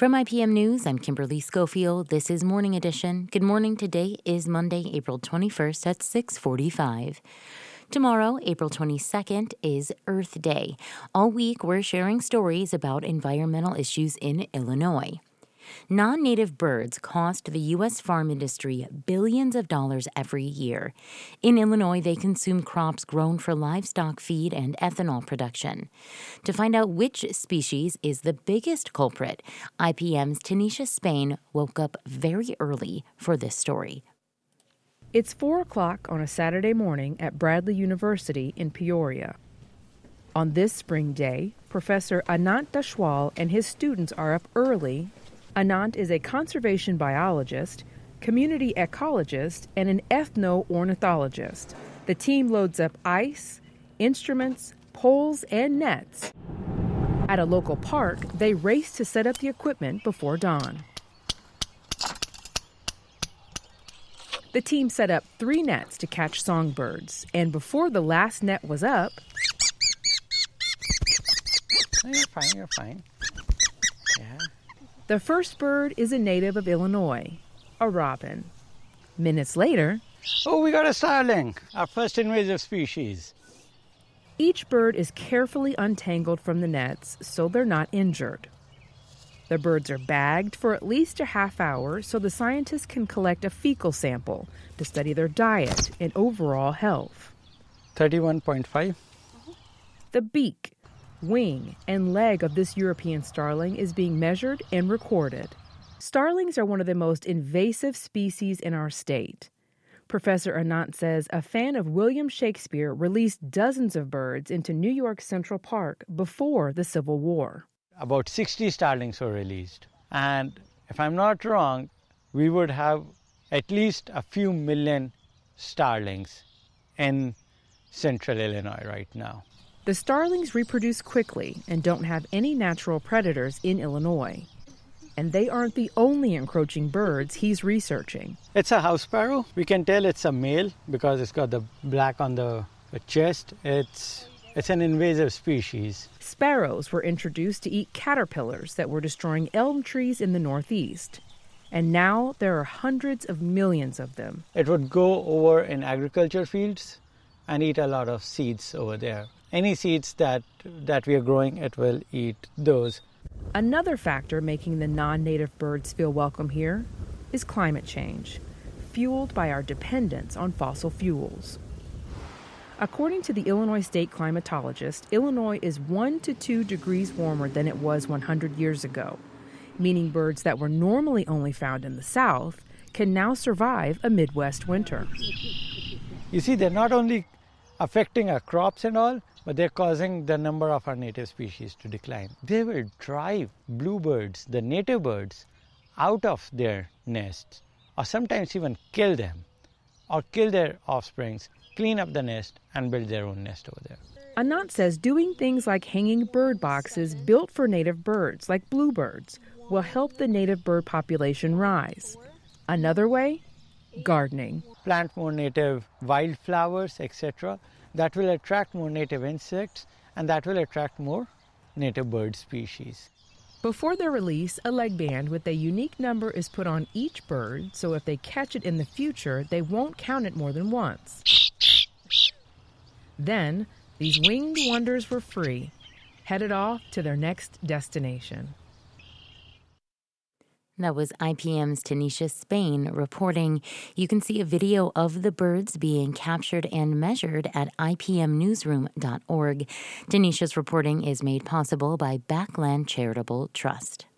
From IPM News, I'm Kimberly Schofield. This is Morning Edition. Good morning. Today is Monday, April 21st at 6:45. Tomorrow, April 22nd, is Earth Day. All week, we're sharing stories about environmental issues in Illinois. Non-native birds cost the U.S. farm industry billions of dollars every year. In Illinois, they consume crops grown for livestock feed and ethanol production. To find out which species is the biggest culprit, IPM's Tanisha Spain woke up very early for this story. It's 4 o'clock on a Saturday morning at Bradley University in Peoria. On this spring day, Professor Anant Dashwal and his students are up early. Anant is a conservation biologist, community ecologist, and an ethno-ornithologist. The team loads up ice, instruments, poles, and nets. At a local park, they race to set up the equipment before dawn. The team set up 3 nets to catch songbirds, and before the last net was up... Oh, you're fine. Yeah. The first bird is a native of Illinois, a robin. Minutes later... Oh, we got a starling, our first invasive species. Each bird is carefully untangled from the nets so they're not injured. The birds are bagged for at least a half hour so the scientists can collect a fecal sample to study their diet and overall health. 31.5. The beak, wing, and leg of this European starling is being measured and recorded. Starlings are one of the most invasive species in our state. Professor Anant says a fan of William Shakespeare released dozens of birds into New York's Central Park before the Civil War. About 60 starlings were released. And if I'm not wrong, we would have at least a few million starlings in central Illinois right now. The starlings reproduce quickly and don't have any natural predators in Illinois. And they aren't the only encroaching birds he's researching. It's a house sparrow. We can tell it's a male because it's got the black on the chest. It's an invasive species. Sparrows were introduced to eat caterpillars that were destroying elm trees in the Northeast. And now there are hundreds of millions of them. It would go over in agriculture fields and eat a lot of seeds over there. Any seeds that we are growing, it will eat those. Another factor making the non-native birds feel welcome here is climate change, fueled by our dependence on fossil fuels. According to the Illinois state climatologist, Illinois is 1 to 2 degrees warmer than it was 100 years ago, meaning birds that were normally only found in the South can now survive a Midwest winter. You see, they're not only affecting our crops and all, but they're causing the number of our native species to decline. They will drive bluebirds, the native birds, out of their nests, or sometimes even kill them, or kill their offsprings, clean up the nest, and build their own nest over there. Anant says doing things like hanging bird boxes built for native birds, like bluebirds, will help the native bird population rise. Another way? Gardening. Plant more native wildflowers, etc. That will attract more native insects, and that will attract more native bird species. Before their release, a leg band with a unique number is put on each bird, so if they catch it in the future, they won't count it more than once. Then, these winged wonders were free, headed off to their next destination. That was IPM's Tanisha Spain reporting. You can see a video of the birds being captured and measured at ipmnewsroom.org. Tanisha's reporting is made possible by Backland Charitable Trust.